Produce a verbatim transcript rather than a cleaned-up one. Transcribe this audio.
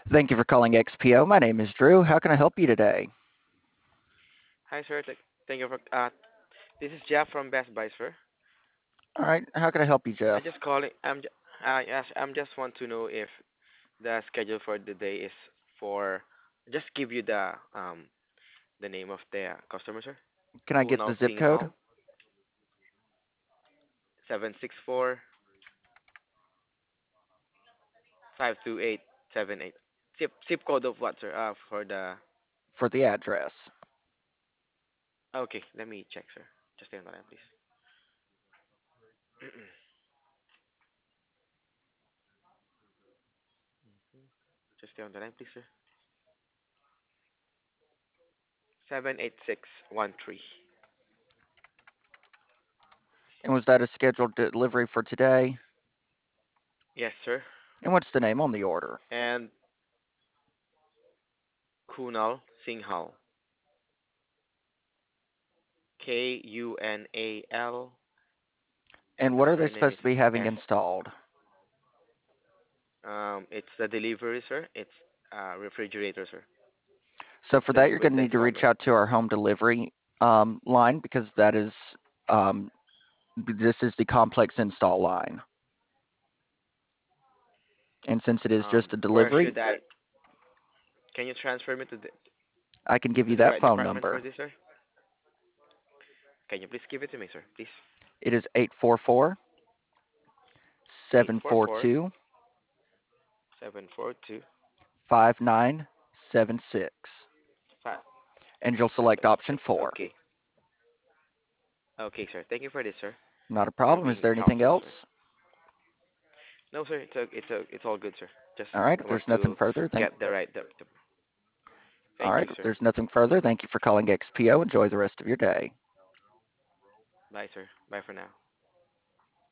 Thank you for calling X P O. My name is Drew. How can I help you today? Hi, sir. Th- Thank you for. Uh, this is Jeff from Best Buy, sir. All right, how can I help you, I Jeff? just calling. I'm. J- Uh, yes, I'm just want to know if the schedule for the day is for. Just give you the um the name of the uh, customer, sir. Can I get the Kunal zip code? Singhal, seven six four five two eight seven eight. Zip zip code of what, sir? Uh, for the. For the address. Okay, let me check, sir. Just stay on the line, please. Just stay on the line, please, sir. Seven eight six one three. And was that a scheduled delivery for today? Yes, sir. And what's the name on the order? And Kunal Singhal. K U N A L, And and the what are they surname is supposed to be having S. installed? Um, it's the delivery, sir. It's uh refrigerator, sir. So It's for the that, you're with going to the need to reach installment. out to our home delivery um, line because that is um, this is the complex install line. And since it is Um, just a where delivery, should I? Can you transfer me to the I can give to you the that right phone department number. for this, sir? Can you please give it to me, sir? Please. It is eight four four, Eight seven four four four two, seven four two five nine seven six. five And you'll select seven option six. four. Okay. Okay, sir. Thank you for this, sir. Not a For problem. Is being there anything helpful, sir. else? No, sir. It's a, it's a, it's all good, sir. Just All right. If want there's nothing to further, thank. get the right. The, the, All thank right. you, If sir. there's nothing further, thank you for calling X P O. Enjoy the rest of your day. Bye, sir. Bye for now.